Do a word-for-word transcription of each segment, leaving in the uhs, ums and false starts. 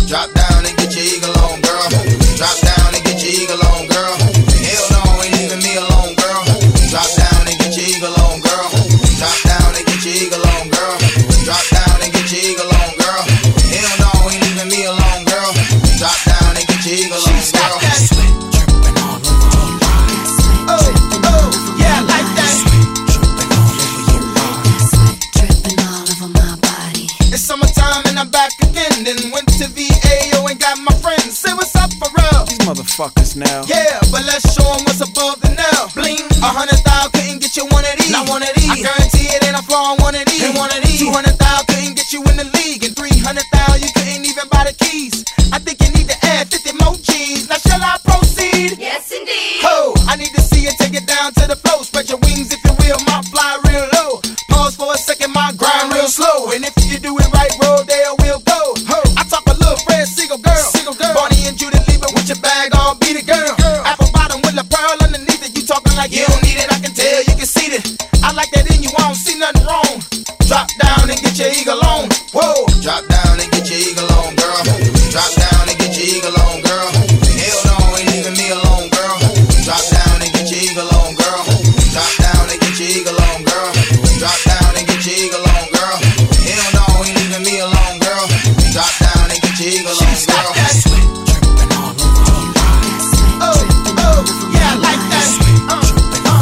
Drop down and get your eagle on, girl. Drop down and get your eagle on, girl. Hell no, ain't leaving me alone, girl. Drop down and get your eagle on, girl. Drop down and get your eagle on, girl. Drop down and get your eagle on, girl. Hell no, ain't leaving me alone, girl. Drop down and get your eagle on, girl. Sweat dripping all over your body. Oh, oh, yeah, I like that. Sweat dripping all over your body. Sweat dripping all over my body. It's summertime and I'm back again. Then went to V A O and got my friends. Say what's up for real. These motherfuckers now. Yeah, but let's show them what's above the nail. Bling, a hundred thousand couldn't get you one of these. Not one of these. I guarantee it ain't a flaw on one of these. Ain't one of these. Two hundred thousand couldn't get you in the league, and three hundred thousand you couldn't even buy the keys. I think you need to add fifty more G's. Now shall I proceed? Yes, indeed. Ho, I need to see you take it down to the floor. Spread your wings if you will, my fly real low. Pause for a second, my grind real slow. And if you do it right, roll there we'll go. Ho, I talk a little Fred Siegel girl. Siegel girl. Barney and Judy leaving with your bag all beat it, girl. Apple bottom with a pearl underneath it. You talking like you don't need it, I can tell you can see it. I like that in you, I don't see nothing wrong. Drop down and get your eagle on. Whoa, drop down and get your eagle on, girl. Drop down and get your eagle on, girl. Hell no, ain't leaving me alone, girl. Drop down and get your eagle on, girl. Drop down and get your eagle on, girl. Drop down and get your eagle on, girl. Hell no, ain't leaving me alone, girl. Drop down and get your eagle on, girl. Sweat dripping all over your body. Oh, oh, yeah, I like that. Uh, uh.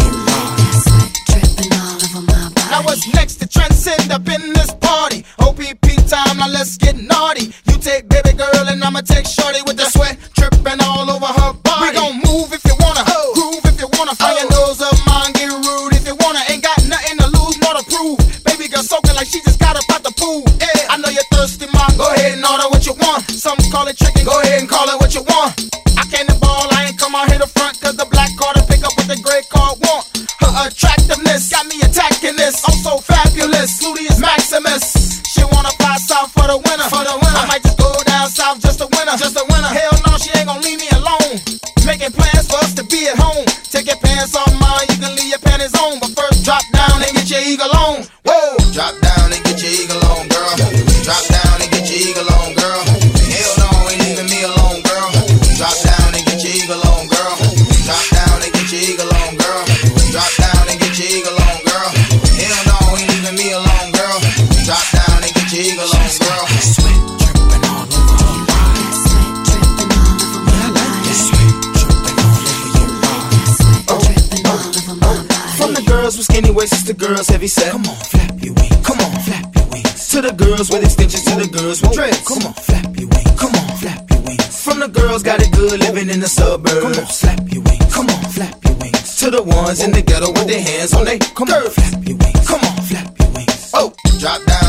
Sweat dripping all over my body. Now what's next to transcend up in this party? O P P time, now let's get naughty. You take baby girl and I'ma take shorty with the sweat dripping all over her body. We gon' move if you wanna, oh. Groove if you wanna. Fire your nose up, mine, get rude if you wanna. Ain't got nothing to lose, more to prove. Baby girl soaking like she just got up out the pool. Yeah, I know you're thirsty, ma. Go ahead and order what you want. Some call it tricking, go ahead and call it what you want. I came to ball, I ain't come out here to front, cause the black card to pick up what the gray card want. Her attractiveness got me attacking this. I'm so fabulous, Gluteus Maximus. She wanna fly south for the winter, for the winter. I might just go down south just to winter, just to winter. Hell no, she ain't gon' leave me alone. Making plans for us to be at home. Take your pants off, mine, you can leave your panties on. But first drop down and get your eagle on. Whoa, drop down and get your eagle on, girl. Drop down and get your eagle on, girl. Hell no, ain't leaving me alone, girl. Drop down and get your eagle on, girl. Drop down and get your eagle on, girl. Drop down and get your eagle on, girl. Hell no, ain't leaving me alone, girl. Drop down and get your eagle on, girl. Sweat dripping all over your body. Sweat dripping all over my body. Sweat dripping all over your body. Sweat dripping all over my body. From the girls with skinny waists to girls heavy set. Come on, flap your wings. Come on, flap your wings. To the girls with extensions, to the girls with dreads. Come on, flap your wings. Come on, flap your wings. From the girls got it good living in the suburbs. Come on, flap your wings. Come on, flap your wings. To the ones in the ghetto with their hands on their Come on, curves. flap your wings. Come on, flap your wings. Oh, drop down